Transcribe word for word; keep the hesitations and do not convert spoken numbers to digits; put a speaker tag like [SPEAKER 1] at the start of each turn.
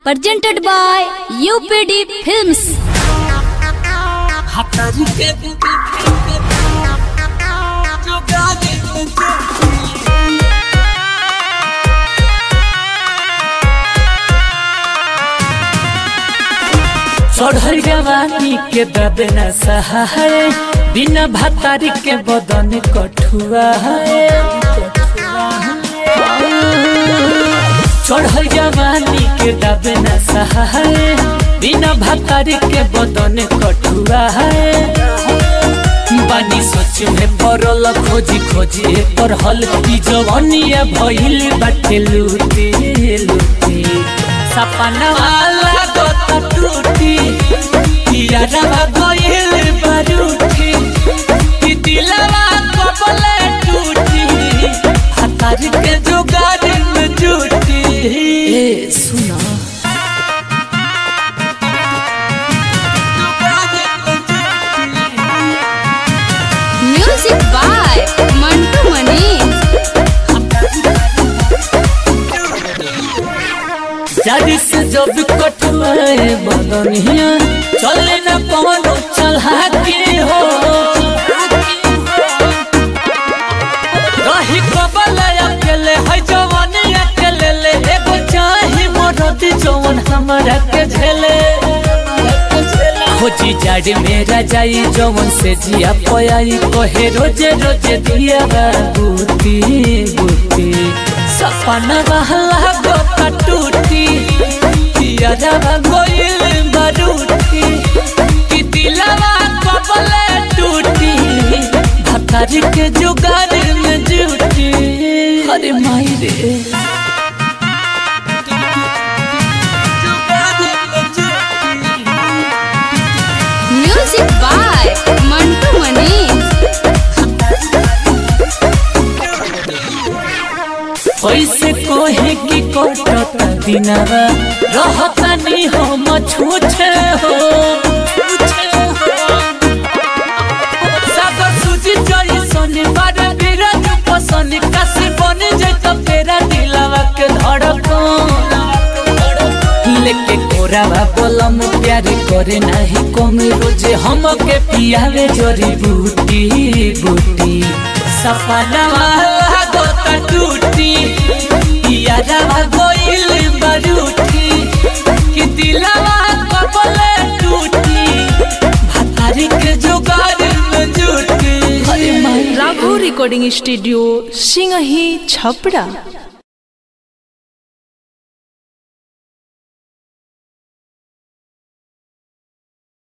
[SPEAKER 1] presented by U P D Films.
[SPEAKER 2] चढ़ल जवानी के दबे न सहाय, बिना भतारी के बदन कठुआ है। चढ़ल जवानी के दबे न सहाय, बिना भतारी के बदन कठुआ है। बानी सोच में पड़ल खोजी खोजी पर हल की जवानिया भइल बाटे लूटी लूटी। सपना वाला गोता टूटी, यारवा गइल बारूठी, कि दिलवा कबले टूटी, हतार के जुगाड़ में जुटी। ए सुना
[SPEAKER 1] Music by Mantu Manish.
[SPEAKER 2] जारी से जब कटवाए बदनिया, चले न पवनो चला के हो। रही कबले अकेले है जवानी अकेले ले, एगो चाही मरद जवन हमरा के झेले। खोजी जाड़ी मेरा जाई जवन से जिया पयाई, कहे रोजे रोजे दिया बूती बूती। सपना वाला गोता टूटी, यारवा गइल बारूठी, कि दिलवा कबले टूटी, भतारी के जुगाड़ में जुटी। अरे माई रे
[SPEAKER 1] Music by Mantu Manish.
[SPEAKER 2] पैसे कोहे की कोटता दिनवा, रहता नहीं हम छूछे हो सागर सूजी जई सोनी बारे बिरज पसंद काशी बन जत तेरा दिलवा के धड़कन। लेके कोरावा बोलम प्यार करे नहीं कम, रोजे हमके पियावे जड़ी बूटी बूटी। सपना वाला गोता टूटी, यारवा गइल बारूठी, कि दिलवा कबले टूटी, भतारी के जुगाड़ में जुटी।
[SPEAKER 3] Raghav recording studio Singhi Chhapra.